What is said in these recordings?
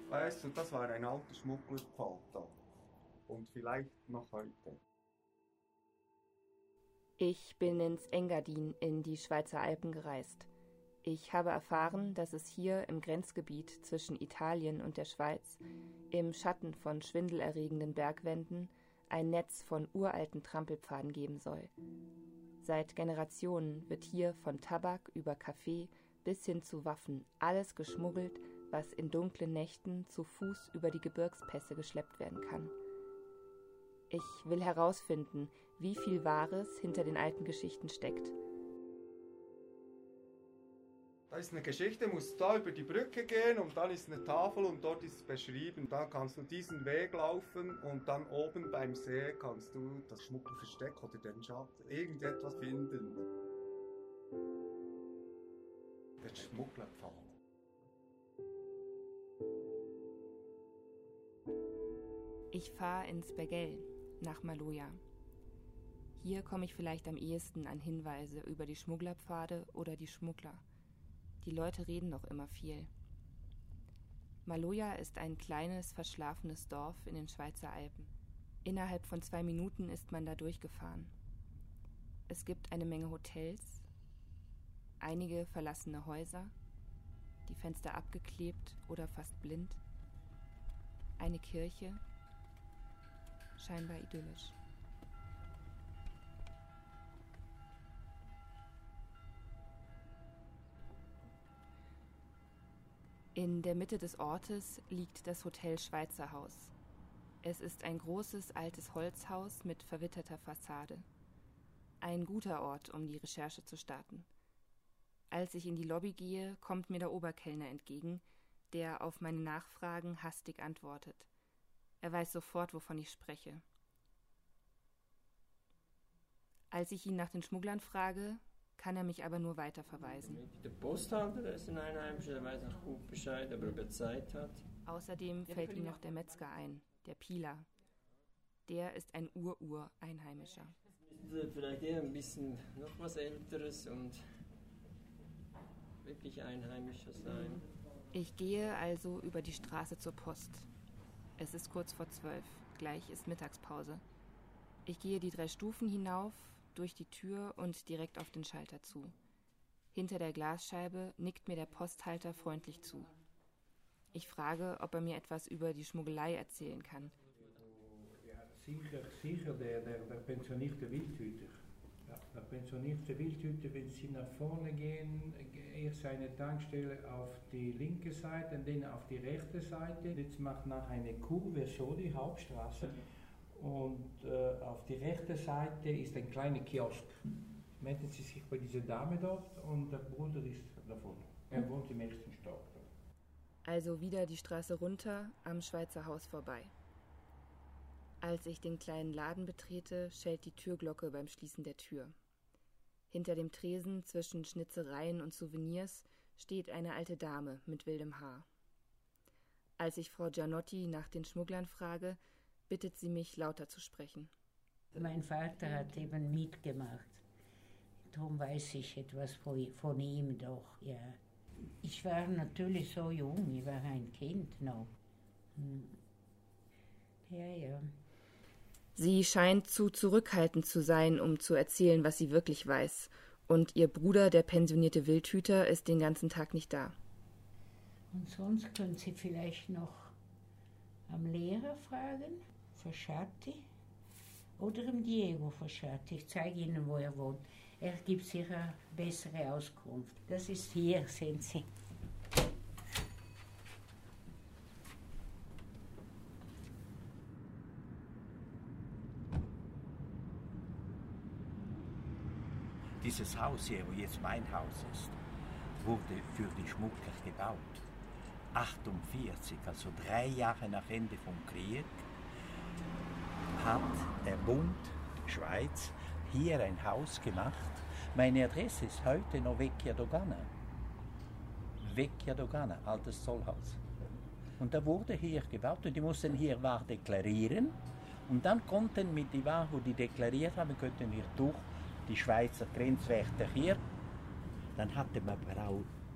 Weißt du, das war ein alter Schmugglerpfad da. Und vielleicht noch heute. Ich bin ins Engadin in die Schweizer Alpen gereist. Ich habe erfahren, dass es hier im Grenzgebiet zwischen Italien und der Schweiz, im Schatten von schwindelerregenden Bergwänden, ein Netz von uralten Trampelpfaden geben soll. Seit Generationen wird hier von Tabak über Kaffee bis hin zu Waffen alles geschmuggelt, was in dunklen Nächten zu Fuß über die Gebirgspässe geschleppt werden kann. Ich will herausfinden, wie viel Wahres hinter den alten Geschichten steckt. Da ist eine Geschichte, musst da über die Brücke gehen und dann ist eine Tafel und dort ist es beschrieben. Da kannst du diesen Weg laufen und dann oben beim See kannst du das Schmugglerversteck oder den Schatz, irgendetwas finden. Der Schmugglerpfad. Ich fahre ins Bergell, nach Maloja. Hier komme ich vielleicht am ehesten an Hinweise über die Schmugglerpfade oder die Schmuggler. Die Leute reden noch immer viel. Maloja ist ein kleines, verschlafenes Dorf in den Schweizer Alpen. Innerhalb von 2 Minuten ist man da durchgefahren. Es gibt eine Menge Hotels, einige verlassene Häuser, die Fenster abgeklebt oder fast blind, eine Kirche, scheinbar idyllisch. In der Mitte des Ortes liegt das Hotel Schweizer Haus. Es ist ein großes, altes Holzhaus mit verwitterter Fassade. Ein guter Ort, um die Recherche zu starten. Als ich in die Lobby gehe, kommt mir der Oberkellner entgegen, der auf meine Nachfragen hastig antwortet. Er weiß sofort, wovon ich spreche. Als ich ihn nach den Schmugglern frage, kann er mich aber nur weiterverweisen. Der Posthalter ist ein Einheimischer, der weiß auch gut Bescheid, aber ob er Zeit hat. Außerdem fällt ihm noch der Metzger ein, der Pieler. Der ist ein Ur-Einheimischer. Müsste vielleicht eher ein bisschen noch was Älteres und wirklich Einheimischer sein. Ich gehe also über die Straße zur Post. Es ist kurz vor 12, gleich ist Mittagspause. Ich gehe die 3 Stufen hinauf, durch die Tür und direkt auf den Schalter zu. Hinter der Glasscheibe nickt mir der Posthalter freundlich zu. Ich frage, ob er mir etwas über die Schmuggelei erzählen kann. Sicher, der pensionierte Wildhüter. Ja, der pensionierte Wildhüter, wenn Sie nach vorne gehen, erst eine Tankstelle auf die linke Seite und dann auf die rechte Seite. Jetzt macht nach eine Kurve so die Hauptstraße. Und auf die rechte Seite ist ein kleiner Kiosk. Melden Sie sich bei dieser Dame dort und der Bruder ist davon. Er wohnt im ersten Stock. Also wieder die Straße runter, am Schweizer Haus vorbei. Als ich den kleinen Laden betrete, schellt die Türglocke beim Schließen der Tür. Hinter dem Tresen zwischen Schnitzereien und Souvenirs steht eine alte Dame mit wildem Haar. Als ich Frau Gianotti nach den Schmugglern frage, bittet sie mich, lauter zu sprechen. Mein Vater hat eben mitgemacht. Darum weiß ich etwas von ihm doch, ja. Ich war natürlich so jung, ich war ein Kind noch. Ja. Sie scheint zu zurückhaltend zu sein, um zu erzählen, was sie wirklich weiß. Und ihr Bruder, der pensionierte Wildhüter, ist den ganzen Tag nicht da. Und sonst können Sie vielleicht noch am Lehrer fragen, Fasciati, oder am Diego Fasciati. Ich zeige Ihnen, wo er wohnt. Er gibt sicher bessere Auskunft. Das ist hier, sehen Sie. Dieses Haus hier, wo jetzt mein Haus ist, wurde für die Schmuggler gebaut. 1948, also 3 Jahre nach Ende vom Krieg, hat der Bund Schweiz hier ein Haus gemacht. Meine Adresse ist heute noch Vecchia Dogana. Vecchia Dogana, altes Zollhaus. Und da wurde hier gebaut und die mussten hier Ware deklarieren. Und dann konnten mit die Ware, wo die deklariert haben, könnten wir durch die Schweizer Grenzwärter hier. Dann hatte man aber auch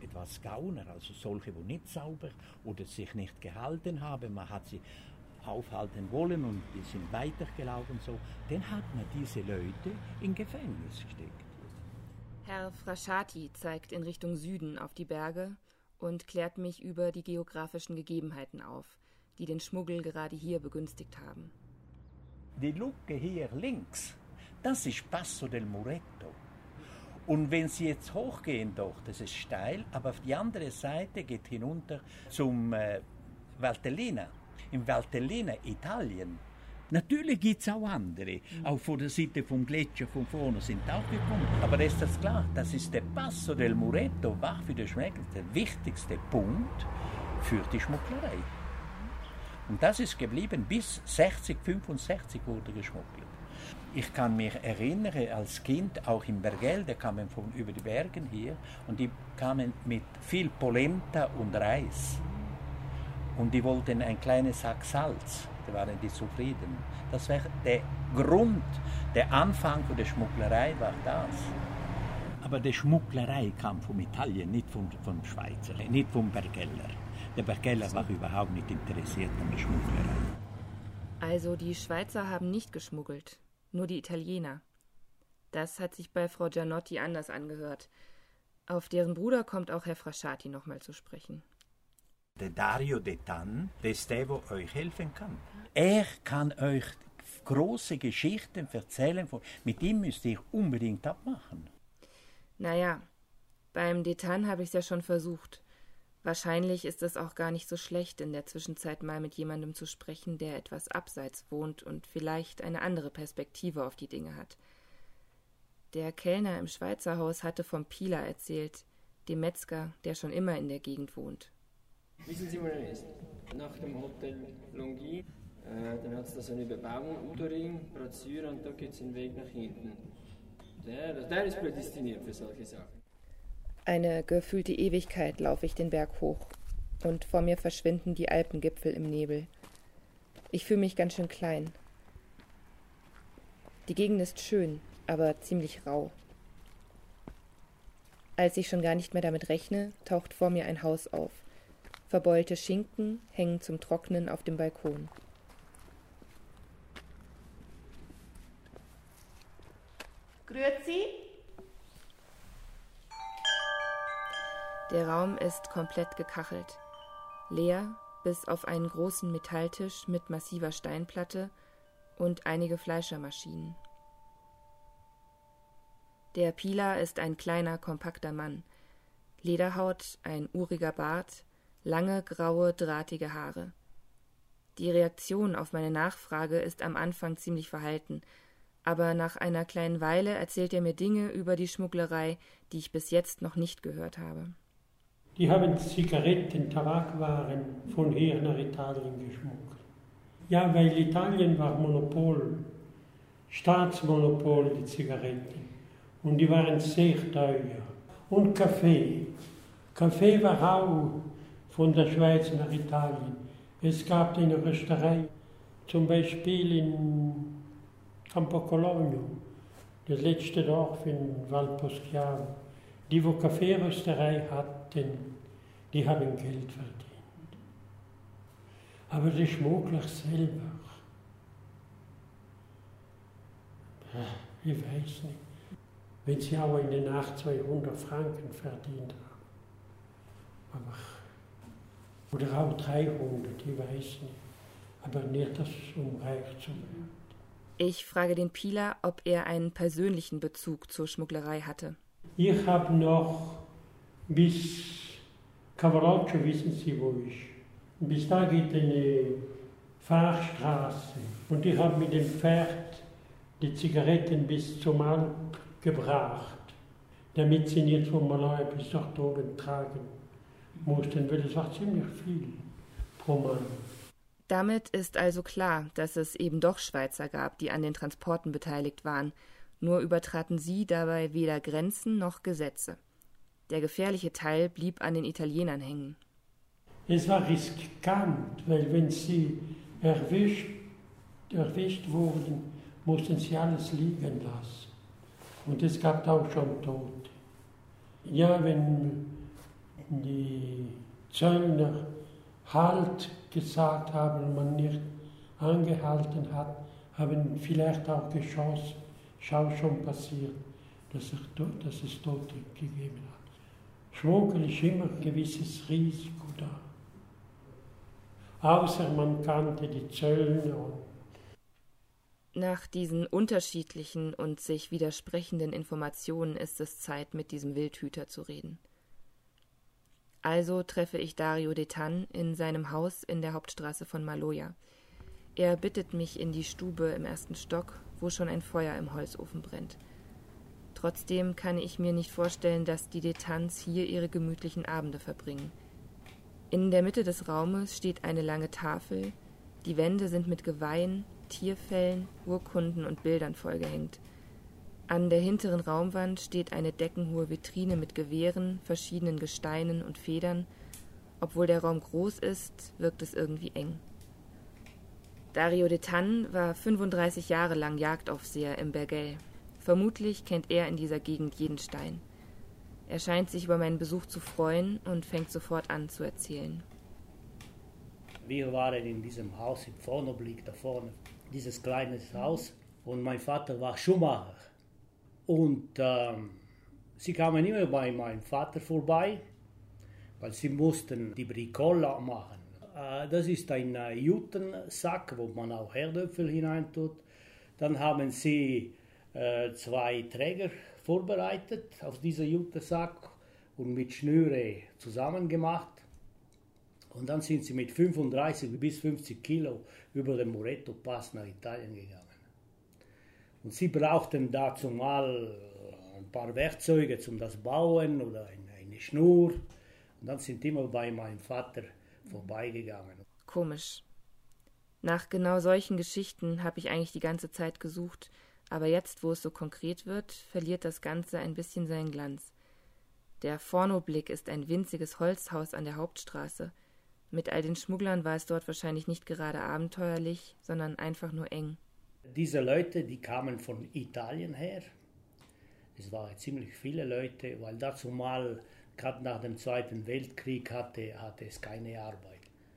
etwas Gauner, also solche, die nicht sauber oder sich nicht gehalten haben, man hat sie aufhalten wollen und die sind weitergelaufen, so, dann hat man diese Leute in Gefängnis gesteckt. Herr Frasciati zeigt in Richtung Süden auf die Berge und klärt mich über die geografischen Gegebenheiten auf, die den Schmuggel gerade hier begünstigt haben. Die Lucke hier links, das ist Passo del Muretto. Und wenn Sie jetzt hochgehen dort, das ist steil, aber auf die andere Seite geht hinunter zum Valtellina. Im Valtellina, Italien. Natürlich gibt es auch andere. Auch von der Seite vom Gletscher von vorne sind auch gekommen. Aber ist das klar, das ist der Passo del Muretto, war für den Schmuggler der wichtigste Punkt für die Schmugglerei. Und das ist geblieben, bis 60, 65 wurde geschmuggelt. Ich kann mich erinnern, als Kind, auch in Bergell, da kamen von über die Berge hier, und die kamen mit viel Polenta und Reis. Und die wollten ein kleines Sack Salz, da waren die zufrieden. Das war der Grund, der Anfang der Schmugglerei war das. Aber die Schmugglerei kam von Italien, nicht vom Schweizer, nicht vom Bergeller. Der Bergeller war überhaupt nicht interessiert an der Schmugglerei. Also die Schweizer haben nicht geschmuggelt, nur die Italiener. Das hat sich bei Frau Gianotti anders angehört. Auf deren Bruder kommt auch Herr Frasciati nochmal zu sprechen. Der Dario Detan, der ist der, der euch helfen kann. Er kann euch große Geschichten erzählen. Mit ihm müsst ihr unbedingt abmachen. Naja, beim Detan habe ich es ja schon versucht. Wahrscheinlich ist es auch gar nicht so schlecht, in der Zwischenzeit mal mit jemandem zu sprechen, der etwas abseits wohnt und vielleicht eine andere Perspektive auf die Dinge hat. Der Kellner im Schweizer Haus hatte vom Pila erzählt, dem Metzger, der schon immer in der Gegend wohnt. Wissen Sie, wo er ist? Nach dem Hotel Longhi, dann hat es da so eine Bebauung, Udoring, Brazzura, und da geht es den Weg nach hinten. Der ist prädestiniert für solche Sachen. Eine gefühlte Ewigkeit laufe ich den Berg hoch und vor mir verschwinden die Alpengipfel im Nebel. Ich fühle mich ganz schön klein. Die Gegend ist schön, aber ziemlich rau. Als ich schon gar nicht mehr damit rechne, taucht vor mir ein Haus auf. Verbeulte Schinken hängen zum Trocknen auf dem Balkon. Grüezi. Der Raum ist komplett gekachelt. Leer, bis auf einen großen Metalltisch mit massiver Steinplatte und einige Fleischermaschinen. Der Pila ist ein kleiner, kompakter Mann. Lederhaut, ein uriger Bart, lange, graue, drahtige Haare. Die Reaktion auf meine Nachfrage ist am Anfang ziemlich verhalten, aber nach einer kleinen Weile erzählt er mir Dinge über die Schmugglerei, die ich bis jetzt noch nicht gehört habe. Die haben Zigaretten, Tabakwaren von hier nach Italien geschmuggelt. Ja, weil Italien war Monopol, Staatsmonopol, die Zigaretten. Und die waren sehr teuer. Und Kaffee. Kaffee war auch von der Schweiz nach Italien. Es gab eine Rösterei, zum Beispiel in Campocologno, das letzte Dorf in Valposchiavo. Die, wo Kaffeerösterei hatten, die haben Geld verdient. Aber die Schmuggler selber, ich weiß nicht, wenn sie auch in der Nacht 200 Franken verdient haben. Oder auch 300, ich weiß nicht. Aber nicht, das um reich zu werden. Ich frage den Pila, ob er einen persönlichen Bezug zur Schmugglerei hatte. Ich habe noch bis Cavaloccio, wissen Sie, wo ich. Bis da geht eine Fahrstraße. Und ich habe mit dem Pferd die Zigaretten bis zum Alp gebracht, damit sie nicht vom Malaya bis dort oben tragen mussten, weil es war ziemlich viel pro Mann. Damit ist also klar, dass es eben doch Schweizer gab, die an den Transporten beteiligt waren. Nur übertraten sie dabei weder Grenzen noch Gesetze. Der gefährliche Teil blieb an den Italienern hängen. Es war riskant, weil wenn sie erwischt wurden, mussten sie alles liegen lassen. Und es gab auch schon Tote. Ja, wenn die Zöllner Halt gesagt haben und man nicht angehalten hat, haben vielleicht auch geschossen. Schau schon passiert, dass es Tote gegeben hat. Schmuggel ist immer ein gewisses Risiko da. Außer man kannte die Zöllner. Nach diesen unterschiedlichen und sich widersprechenden Informationen ist es Zeit, mit diesem Wildhüter zu reden. Also treffe ich Dario Detan in seinem Haus in der Hauptstraße von Maloja. Er bittet mich in die Stube im 1. Stock, wo schon ein Feuer im Holzofen brennt. Trotzdem kann ich mir nicht vorstellen, dass die Detans hier ihre gemütlichen Abende verbringen. In der Mitte des Raumes steht eine lange Tafel, die Wände sind mit Geweihen, Tierfellen, Urkunden und Bildern vollgehängt. An der hinteren Raumwand steht eine deckenhohe Vitrine mit Gewehren, verschiedenen Gesteinen und Federn. Obwohl der Raum groß ist, wirkt es irgendwie eng. Dario Detan war 35 Jahre lang Jagdaufseher im Bergell. Vermutlich kennt er in dieser Gegend jeden Stein. Er scheint sich über meinen Besuch zu freuen und fängt sofort an zu erzählen. Wir waren in diesem Haus im Vorderblick, da vorne, dieses kleine Haus. Und mein Vater war Schuhmacher. Und sie kamen immer bei meinem Vater vorbei, weil sie mussten die Bricola machen. Das ist ein Jutensack, wo man auch Herdöpfel hineintut. Dann haben sie 2 Träger vorbereitet auf diesen Jutensack und mit Schnüre zusammengemacht. Und dann sind sie mit 35 bis 50 Kilo über den Muretto-Pass nach Italien gegangen. Und sie brauchten dazu mal ein paar Werkzeuge zum das Bauen oder eine Schnur. Und dann sind immer bei meinem Vater vorbeigegangen. Komisch. Nach genau solchen Geschichten habe ich eigentlich die ganze Zeit gesucht, aber jetzt, wo es so konkret wird, verliert das Ganze ein bisschen seinen Glanz. Der Fornoblick ist ein winziges Holzhaus an der Hauptstraße. Mit all den Schmugglern war es dort wahrscheinlich nicht gerade abenteuerlich, sondern einfach nur eng. Diese Leute, die kamen von Italien her. Es waren ziemlich viele Leute, weil dazu mal, gerade nach dem Zweiten Weltkrieg, hatte es keine Arbeit.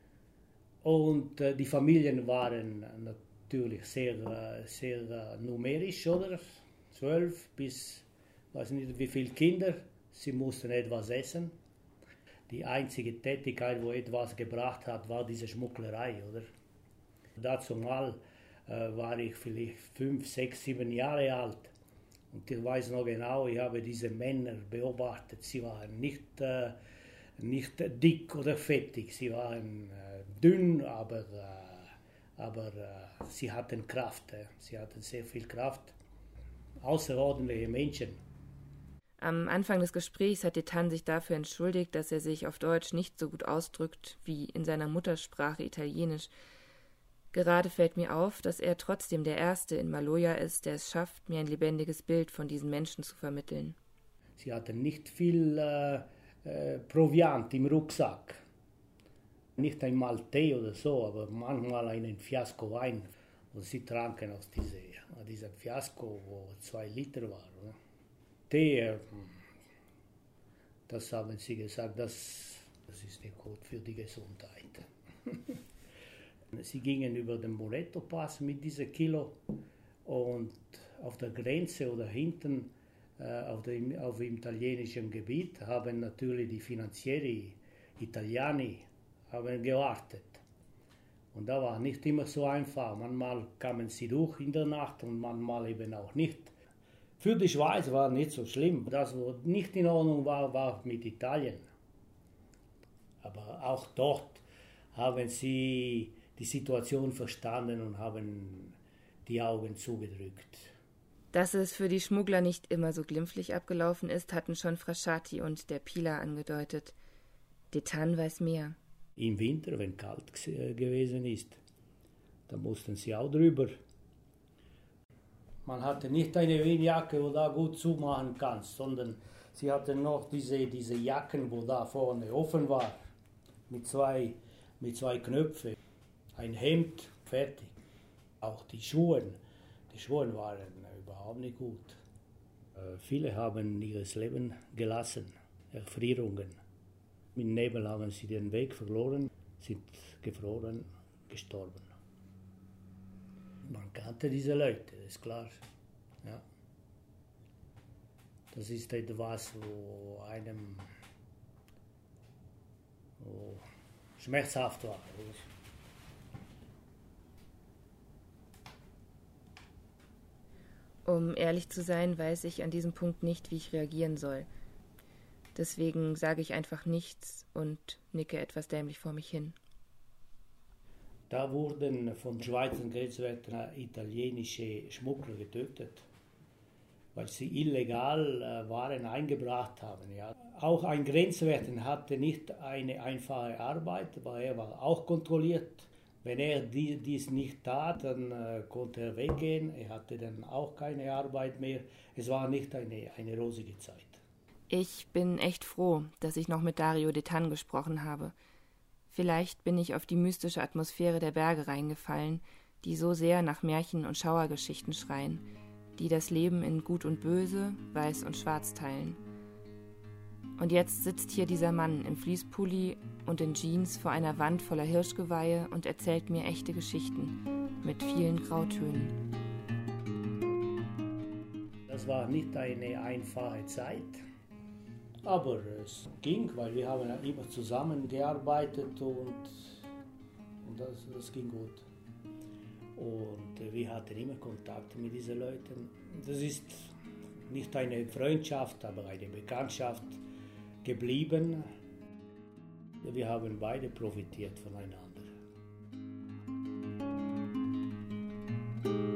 Und die Familien waren natürlich sehr numerisch, oder? 12 bis, weiß nicht wie viele Kinder. Sie mussten etwas essen. Die einzige Tätigkeit, wo etwas gebracht hat, war diese Schmugglerei, oder? Dazu mal war ich vielleicht 5, 6, 7 Jahre alt. Und ich weiß noch genau, ich habe diese Männer beobachtet. Sie waren nicht dick oder fettig, sie waren dünn, aber sie hatten Kraft. Sie hatten sehr viel Kraft. Außerordentliche Menschen. Am Anfang des Gesprächs hat Detan sich dafür entschuldigt, dass er sich auf Deutsch nicht so gut ausdrückt wie in seiner Muttersprache Italienisch. Gerade fällt mir auf, dass er trotzdem der Erste in Maloja ist, der es schafft, mir ein lebendiges Bild von diesen Menschen zu vermitteln. Sie hatten nicht viel Proviant im Rucksack. Nicht einmal Tee oder so, aber manchmal einen Fiasko Wein. Und sie tranken aus diesem Fiasko, wo 2 Liter war. Oder? Tee, das haben sie gesagt, das ist nicht gut für die Gesundheit. Sie gingen über den Muretto-Pass mit diesen Kilo und auf der Grenze oder hinten auf dem italienischen Gebiet haben natürlich die Finanzieri Italiani haben gewartet. Und da war nicht immer so einfach. Manchmal kamen sie durch in der Nacht und manchmal eben auch nicht. Für die Schweiz war nicht so schlimm. Das, was nicht in Ordnung war, war mit Italien. Aber auch dort haben sie die Situation verstanden und haben die Augen zugedrückt. Dass es für die Schmuggler nicht immer so glimpflich abgelaufen ist, hatten schon Frascati und der Pila angedeutet. Detan weiß mehr. Im Winter, wenn kalt gewesen ist, da mussten sie auch drüber. Man hatte nicht eine Windjacke, wo da gut zumachen kannst, sondern sie hatten noch diese Jacken, wo da vorne offen war, mit zwei Knöpfen. Ein Hemd, fertig. Auch die Schuhe waren überhaupt nicht gut. Viele haben ihr Leben gelassen, Erfrierungen. Im Nebel haben sie den Weg verloren, sind gefroren, gestorben. Man kannte diese Leute, das ist klar. Ja. Das ist etwas, wo einem schmerzhaft war. Um ehrlich zu sein, weiß ich an diesem Punkt nicht, wie ich reagieren soll. Deswegen sage ich einfach nichts und nicke etwas dämlich vor mich hin. Da wurden von Schweizer Grenzwärtern italienische Schmuggler getötet, weil sie illegal Waren eingebracht haben. Ja. Auch ein Grenzwärter hatte nicht eine einfache Arbeit, weil er war auch kontrolliert. Wenn er dies nicht tat, dann konnte er weggehen. Er hatte dann auch keine Arbeit mehr. Es war nicht eine rosige Zeit. Ich bin echt froh, dass ich noch mit Dario Detan gesprochen habe. Vielleicht bin ich auf die mystische Atmosphäre der Berge reingefallen, die so sehr nach Märchen und Schauergeschichten schreien, die das Leben in Gut und Böse, Weiß und Schwarz teilen. Und jetzt sitzt hier dieser Mann im Fließpulli und in Jeans vor einer Wand voller Hirschgeweihe und erzählt mir echte Geschichten mit vielen Grautönen. Das war nicht eine einfache Zeit, aber es ging, weil wir haben immer zusammengearbeitet und das ging gut. Und wir hatten immer Kontakt mit diesen Leuten. Das ist nicht eine Freundschaft, aber eine Bekanntschaft geblieben. Wir haben beide profitiert voneinander.